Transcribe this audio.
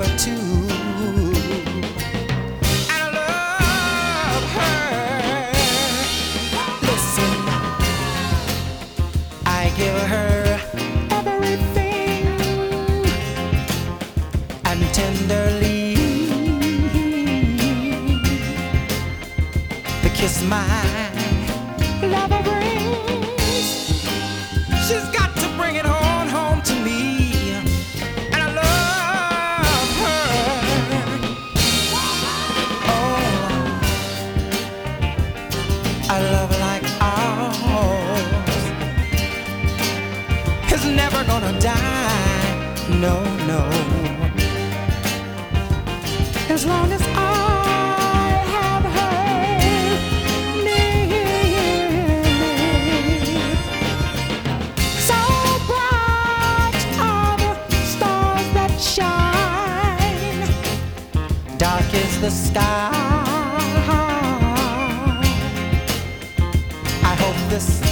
lover too. And I love her. Listen, I give her everything, and tenderly the kiss my lover brings. She's got to bring it on home to me, and I love her. Oh, a love like ours is never gonna die. No, no. As long as I have her near me. So bright are the stars that shine, dark is the sky. I hope this